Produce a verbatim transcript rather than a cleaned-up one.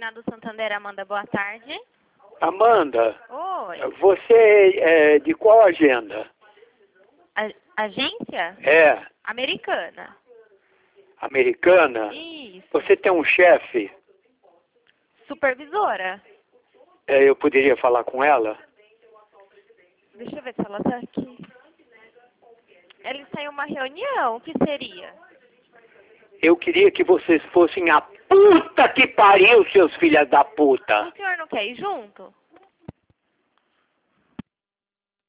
Reinaldo Santander, Amanda, boa tarde. Amanda, Oi. você é de qual agenda? A agência? É, Americana. americana? Isso. Você tem um chefe? Supervisora. É, eu poderia falar com ela? Deixa eu ver se ela tá aqui. Eles têm uma reunião, o que seria? Eu queria que vocês fossem a puta que pariu, seus filhos da puta. O senhor não quer ir junto?